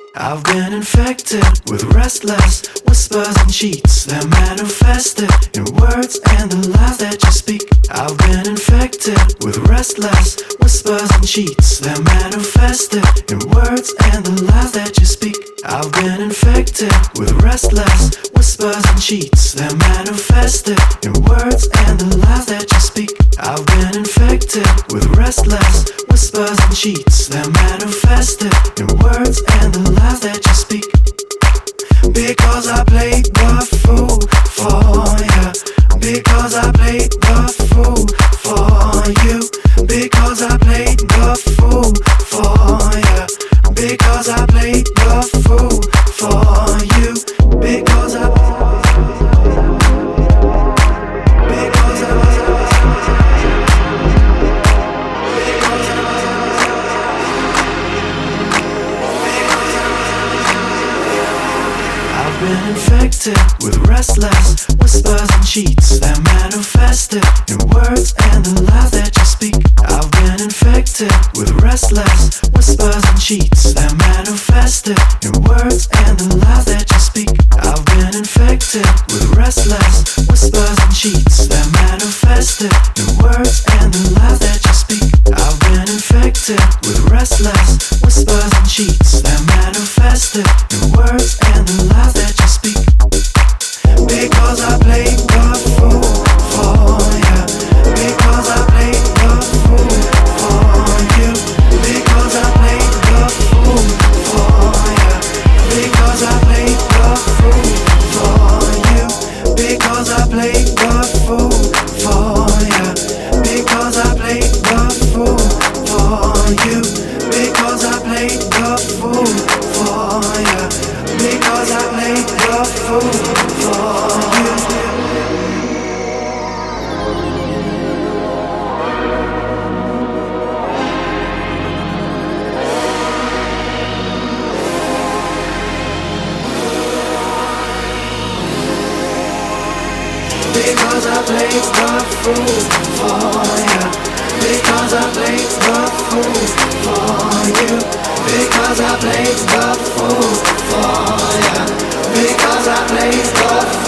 I've been infected with restless whispers and cheats that manifested in words and the lies that you speak. I've been infected with restless whispers and cheats that manifested in words and the lies that you speak. I've been infected with restless whispers and cheats that manifested in words and the lies that you speak. I've been infected with restless whispers and cheats that manifested in words and the lies that you speak. Because I played the fool for you. Because I played the fool for you. Because I played the fool for you. Because I played the fool for you. Because I been infected with restless whispers and cheats that manifested in words and the lies that you speak. I've been infected with restless whispers and cheats that manifested in words and the lies that you speak. I've been infected with restless whispers and cheats that manifested in words and the lies that you speak. I've been infected with restless whispers and cheats that manifested in words and the lies that you speak. Because I played the fool for you. Because I played the fool for you. Because I played the fool for you. Because I played the fool for you. Because I played the fool for you. Because I played the fool for you. Because I played the fool for you. Because I played the fool for you. Because I played the fool for you. Because I played the fool for you. Because I played the fool for you. Because I played the fool.